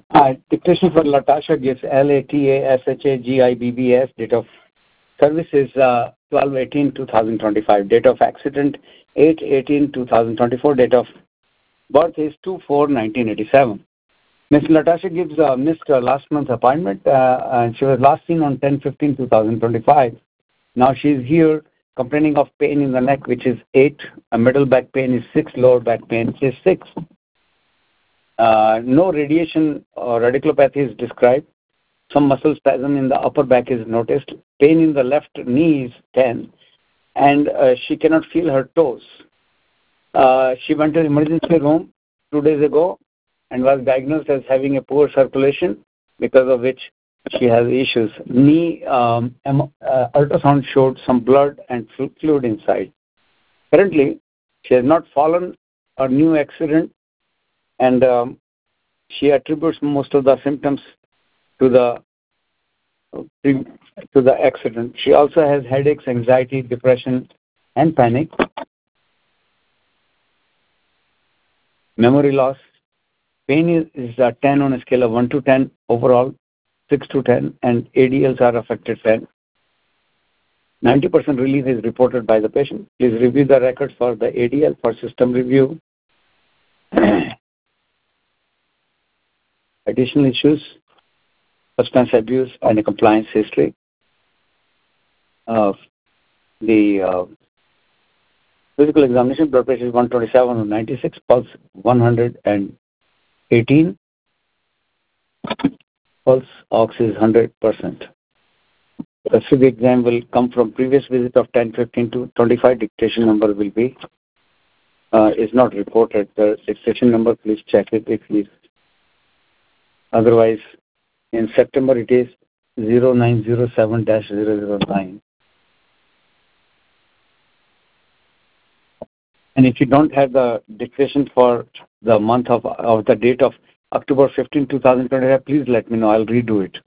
Dictation for Latasha gives LATASHAGIBBS. Date of service is 12/18/2025. Date of accident 8/18/2024. Date of birth is 2/4/1987. Ms. Latasha Gibbs missed last month's appointment, and she was last seen on 10/15/2025. Now she is here complaining of pain in the neck, which is 8. Middle back pain is 6. Lower back pain is 6. No radiation or radiculopathy is described. Some muscle spasm in the upper back is noticed. Pain in the left knee is 10, and she cannot feel her toes. She went to the emergency room 2 days ago and was diagnosed as having a poor circulation, because of which she has issues. Knee ultrasound showed some blood and fluid inside. Currently, she has not fallen or new accident, and she attributes most of the symptoms to the accident. She also has headaches, anxiety, depression, and panic. Memory loss. Pain is 10 on a scale of 1 to 10 overall, 6 to 10, and ADLs are affected 10. 90% relief is reported by the patient. Please review the records for the ADL for system review. Additional issues: substance abuse and a compliance history. The physical examination: blood pressure is 127/96, pulse 118, pulse ox is 100%. The physical exam will come from previous visit of 10/15/2025. Dictation number will be is not reported. The dictation number, please check it if please. Otherwise, in September it is 0907-009. And if you don't have the dictation for the month of the date of October 15, 2025, please let me know. I'll redo it.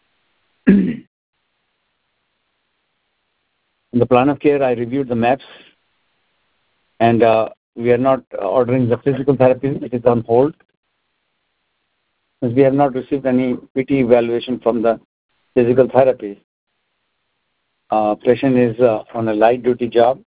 In the plan of care, I reviewed the maps, and we are not ordering the physical therapy. It is on hold, since we have not received any PT evaluation from the physical therapy. Patient is on a light duty job.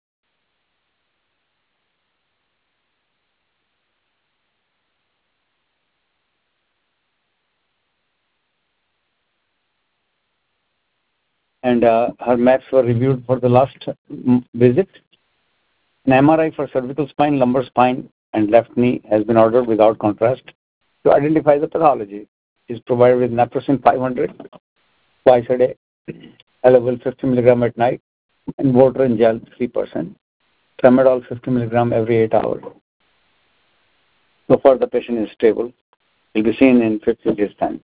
And her maps were reviewed for the last visit. An MRI for cervical spine, lumbar spine, and left knee has been ordered without contrast to identify the pathology. She is provided with naproxen 500 twice a day, level 50 mg at night, and Voterin gel 3%, tramadol 50 mg every 8 hours. So far, the patient is stable. Will be seen in 15 days' time.